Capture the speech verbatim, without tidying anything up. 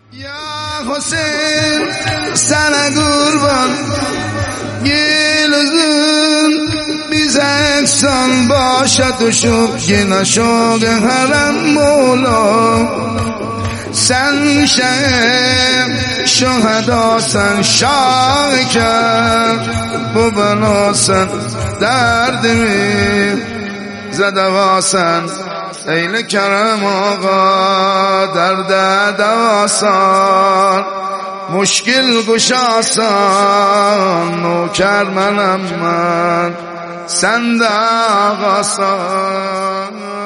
یا حسین سر قربان گلزون بیزکسان باشد و شوق نشوق حرم مولا سن شه شهدا سن شاکر بو بناسن درد می زدواسن ایل کرم آقا درد دواسان مشکل گشاسان نوکر منم من سند آقاسان